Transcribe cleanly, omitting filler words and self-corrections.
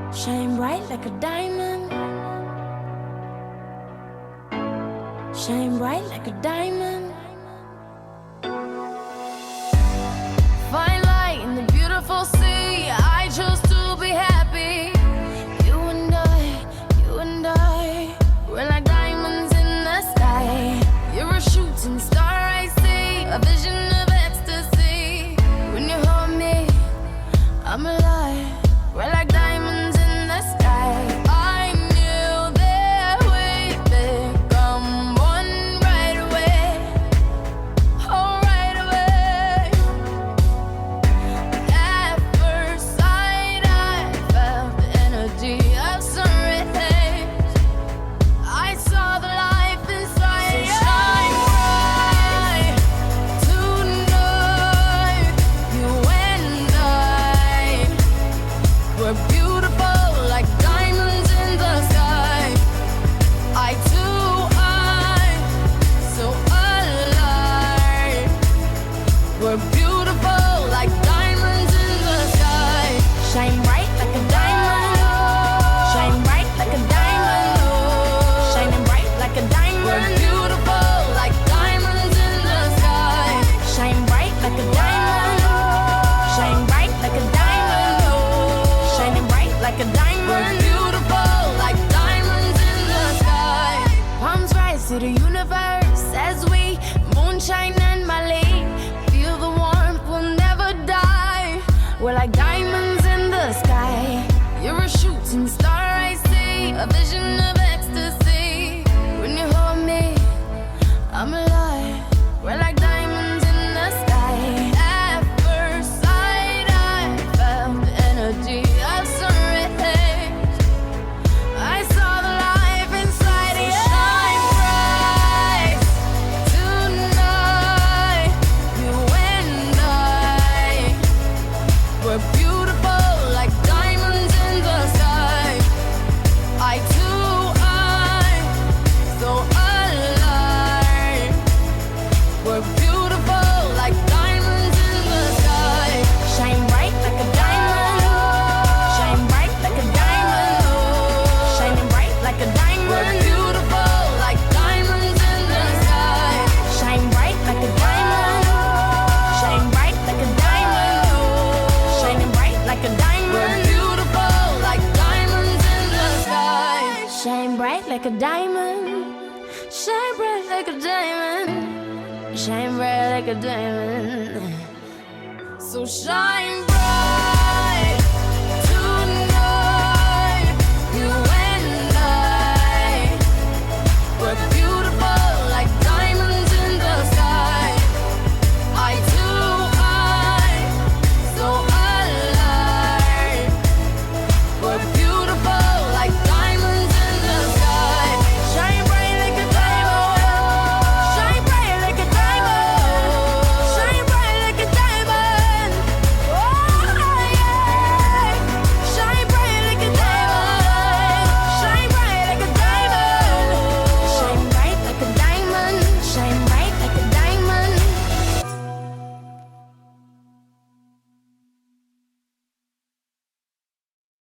Shine bright like a diamond. Shine bright like a diamond. Fine light in the beautiful sea. I chose to be happy. You and I, we're like diamonds in the sky. You're a shooting star, I see, a vision of ecstasy. When you hold me, I'm alive. We're like diamonds in the sky. I knew that we'd become one right away. Oh, right away. At first sight, I felt the energy of sun rays. I saw the life inside. So shine bright tonight. You and I, we're beautiful like diamonds in the sky. I too, I'm so alive. We're beautiful like diamonds in the sky. Shine bright like a diamond. Shine bright like a diamond. Shining bright like a diamond. We're beautiful like diamonds in the sky. Shine bright like a diamond. Shine bright like a diamond. Shining bright like a diamond. We're beautiful like diamonds in the sky. Palms rise to the universe as we moonshine and Mali. Feel the warmth, we'll never die. We're like diamonds in the sky. You're a shooting star, I see, a vision of ecstasy. When you hold me, I'm alive. We're like diamonds in the sky. At first sight, I felt the energy of sun rays. I saw the life inside you. Shine bright tonight. You and I, we're beautiful like diamonds in the sky. I too, I'm so alive. We're beautiful like diamonds in the sky. Shine bright like a diamond. Shine bright like a diamond. Shining bright like a diamond. We're beautiful like diamonds in the sky. Shine bright like a diamond. Shine bright like a diamond. Shining bright like a diamond. We're beautiful like diamonds in the sky. Shine bright like a diamond. Shine bright like a diamond. Shine bright like a diamond. So shine